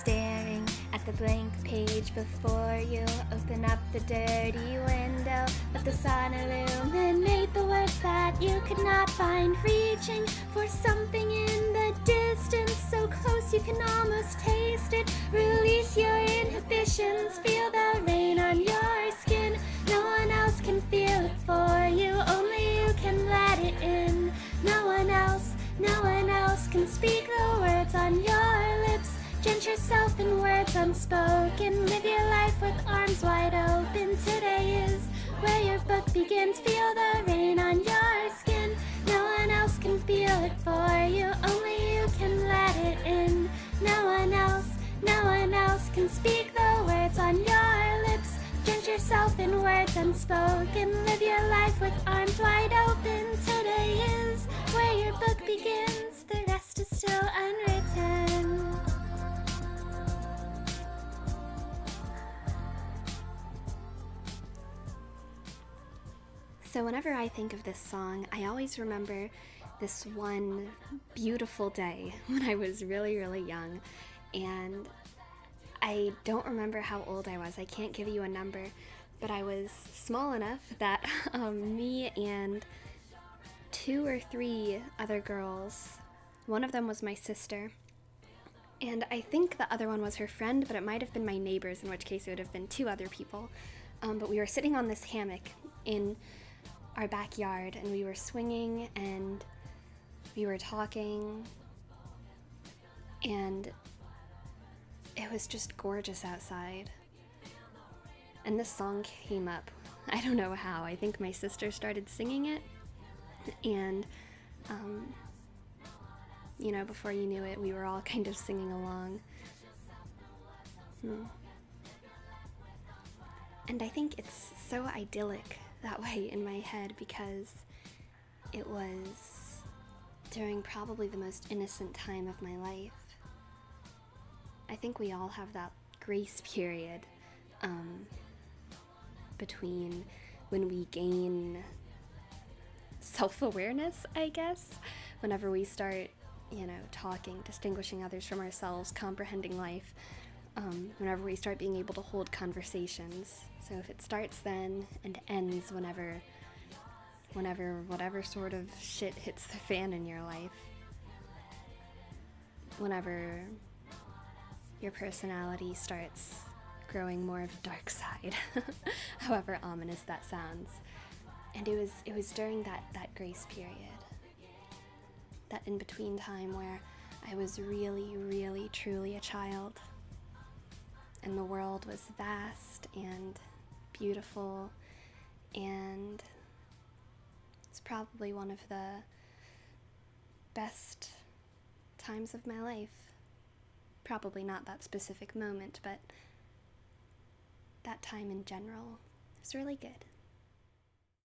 staring at the blank page before you. Open up the dirty window, let the sun illuminate the words that you could not find. Reaching for something in the distance, so close you can almost taste it. Release your inhibitions, feel the rain on your skin. No one else can feel it for you, only you can let it in. No one else can speak the words on your lips. Drench yourself in words unspoken. Live your life with arms wide open. Today is where your book begins. Feel the rain on your skin. No one else can feel it for you, only you can let it in. No one else can speak the words on your lips. Drench yourself in words unspoken. Live your life with arms wide open. Today is where your book begins. The rest is still unwritten. So whenever I think of this song, I always remember this one beautiful day when I was really, really young. And I don't remember how old I was. I can't give you a number, but I was small enough that me and 2 or 3 other girls, one of them was my sister, and I think the other one was her friend, but it might have been my neighbors, in which case it would have been 2 other people. But we were sitting on this hammock in our backyard, and we were swinging, and we were talking, and it was just gorgeous outside. And this song came up. I don't know how. I think my sister started singing it, and before you knew it, we were all kind of singing along. And I think it's so idyllic that way in my head because it was during probably the most innocent time of my life. I think we all have that grace period between when we gain self-awareness, I guess, whenever we start, talking, distinguishing others from ourselves, comprehending life, whenever we start being able to hold conversations. So if it starts then and ends whenever whatever sort of shit hits the fan in your life, whenever your personality starts growing more of a dark side, however ominous that sounds. And it was during that grace period, that in-between time where I was really, really, truly a child, and the world was vast and beautiful, and it's probably one of the best times of my life. Probably not that specific moment, but that time in general is really good.